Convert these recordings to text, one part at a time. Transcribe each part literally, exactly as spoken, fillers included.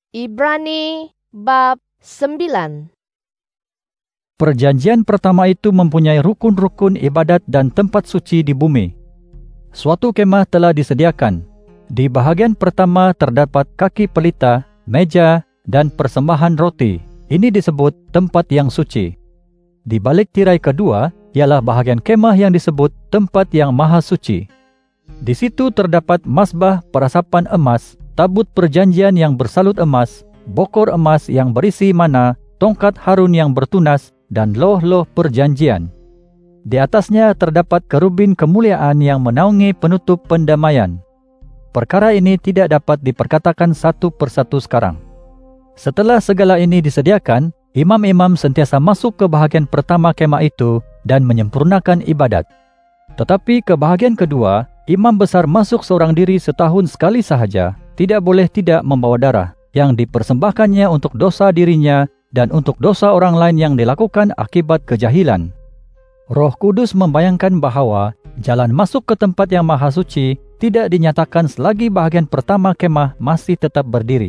Ibrani bab sembilan. Perjanjian pertama itu mempunyai rukun-rukun ibadat dan tempat suci di bumi. Suatu kemah telah disediakan. Di bahagian pertama terdapat kaki pelita, meja, dan persembahan roti. Ini disebut tempat yang suci. Di balik tirai kedua ialah bahagian kemah yang disebut tempat yang maha suci. Di situ terdapat mazbah perasapan emas, tabut perjanjian yang bersalut emas, bokor emas yang berisi mana, tongkat Harun yang bertunas, dan loh-loh perjanjian. Di atasnya terdapat kerubin kemuliaan yang menaungi penutup pendamaian. Perkara ini tidak dapat diperkatakan satu persatu sekarang. Setelah segala ini disediakan, imam-imam sentiasa masuk ke bahagian pertama kemah itu dan menyempurnakan ibadat. Tetapi ke bahagian kedua, imam besar masuk seorang diri setahun sekali sahaja, tidak boleh tidak membawa darah yang dipersembahkannya untuk dosa dirinya dan untuk dosa orang lain yang dilakukan akibat kejahilan. Roh Kudus membayangkan bahawa jalan masuk ke tempat yang maha suci tidak dinyatakan selagi bahagian pertama kemah masih tetap berdiri.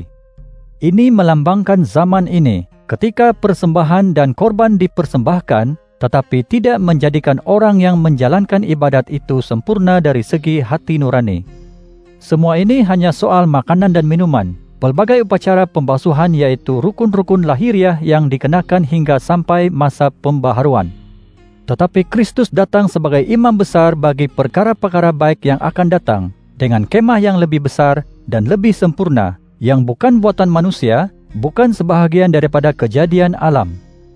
Ini melambangkan zaman ini, ketika persembahan dan korban dipersembahkan, tetapi tidak menjadikan orang yang menjalankan ibadat itu sempurna dari segi hati nurani. Semua ini hanya soal makanan dan minuman, pelbagai upacara pembasuhan yaitu rukun-rukun lahiriah yang dikenakan hingga sampai masa pembaharuan. Tetapi Kristus datang sebagai imam besar bagi perkara-perkara baik yang akan datang, dengan kemah yang lebih besar dan lebih sempurna, yang bukan buatan manusia, bukan sebahagian daripada kejadian alam.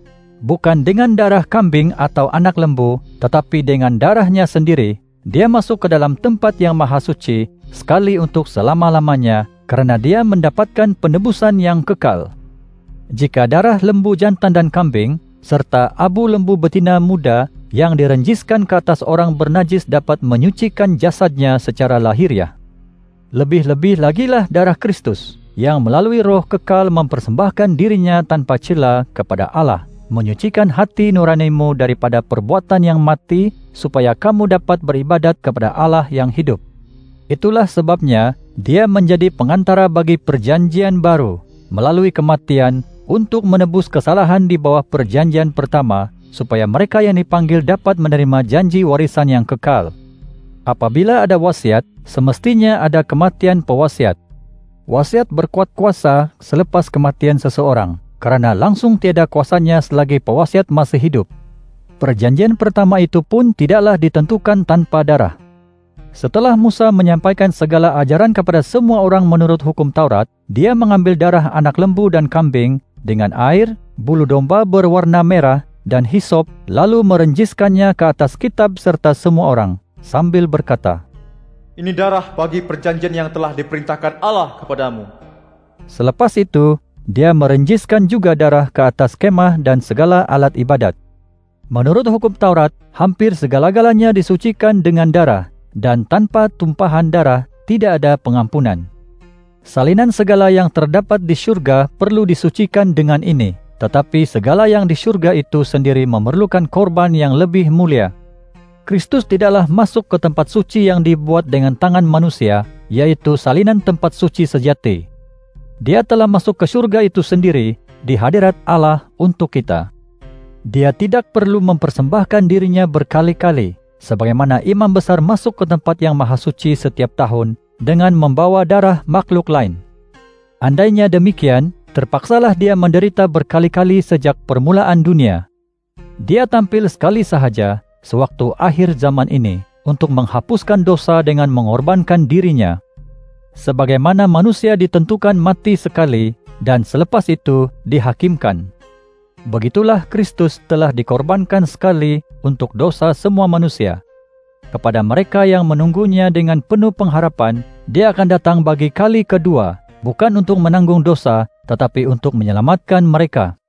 Bukan dengan darah kambing atau anak lembu, tetapi dengan darahnya sendiri, dia masuk ke dalam tempat yang maha suci, sekali untuk selama-lamanya, kerana dia mendapatkan penebusan yang kekal. Jika darah lembu jantan dan kambing, serta abu lembu betina muda yang direnjiskan ke atas orang bernajis dapat menyucikan jasadnya secara lahiriah. Lebih-lebih lagilah darah Kristus, yang melalui roh kekal mempersembahkan dirinya tanpa cela kepada Allah, menyucikan hati nuranimu daripada perbuatan yang mati, supaya kamu dapat beribadat kepada Allah yang hidup. Itulah sebabnya dia menjadi pengantara bagi perjanjian baru, melalui kematian, untuk menebus kesalahan di bawah perjanjian pertama, supaya mereka yang dipanggil dapat menerima janji warisan yang kekal. Apabila ada wasiat, semestinya ada kematian pewasiat. Wasiat berkuat kuasa selepas kematian seseorang, kerana langsung tiada kuasanya selagi pewasiat masih hidup. Perjanjian pertama itu pun tidaklah ditentukan tanpa darah. Setelah Musa menyampaikan segala ajaran kepada semua orang menurut hukum Taurat, dia mengambil darah anak lembu dan kambing dengan air, bulu domba berwarna merah dan hisop, lalu merenjiskannya ke atas kitab serta semua orang, sambil berkata, "Ini darah bagi perjanjian yang telah diperintahkan Allah kepadamu." Selepas itu, dia merenjiskan juga darah ke atas kemah dan segala alat ibadat. Menurut hukum Taurat, hampir segala-galanya disucikan dengan darah, dan tanpa tumpahan darah tidak ada pengampunan. Salinan segala yang terdapat di syurga perlu disucikan dengan ini, tetapi segala yang di syurga itu sendiri memerlukan korban yang lebih mulia. Kristus tidaklah masuk ke tempat suci yang dibuat dengan tangan manusia, yaitu salinan tempat suci sejati. Dia telah masuk ke syurga itu sendiri, di hadirat Allah untuk kita. Dia tidak perlu mempersembahkan dirinya berkali-kali, sebagaimana imam besar masuk ke tempat yang maha suci setiap tahun dengan membawa darah makhluk lain. Andainya demikian, terpaksalah dia menderita berkali-kali sejak permulaan dunia. Dia tampil sekali sahaja sewaktu akhir zaman ini untuk menghapuskan dosa dengan mengorbankan dirinya. Sebagaimana manusia ditentukan mati sekali dan selepas itu dihakimkan, begitulah Kristus telah dikorbankan sekali untuk dosa semua manusia. Kepada mereka yang menunggunya dengan penuh pengharapan, dia akan datang bagi kali kedua, bukan untuk menanggung dosa, tetapi untuk menyelamatkan mereka.